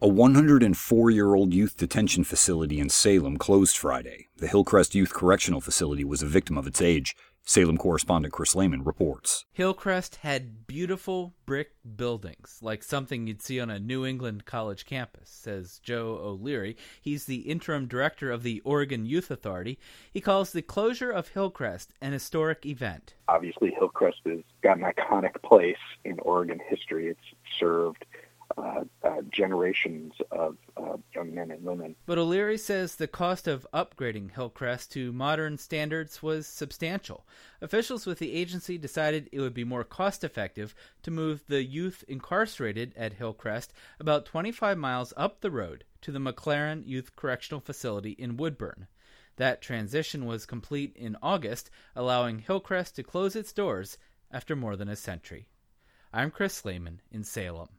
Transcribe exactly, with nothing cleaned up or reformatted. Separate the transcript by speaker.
Speaker 1: A one hundred four-year-old youth detention facility in Salem closed Friday. The Hillcrest Youth Correctional Facility was a victim of its age. Salem correspondent Chris Lehman reports.
Speaker 2: Hillcrest had beautiful brick buildings, like something you'd see on a New England college campus, says Joe O'Leary. He's the interim director of the Oregon Youth Authority. He calls the closure of Hillcrest an historic event.
Speaker 3: Obviously, Hillcrest has got an iconic place in Oregon history. It's served Uh, uh, generations of uh, young men and women.
Speaker 2: But O'Leary says the cost of upgrading Hillcrest to modern standards was substantial. Officials with the agency decided it would be more cost-effective to move the youth incarcerated at Hillcrest about twenty-five miles up the road to the McLaren Youth Correctional Facility in Woodburn. That transition was complete in August, allowing Hillcrest to close its doors after more than a century. I'm Chris Lehman in Salem.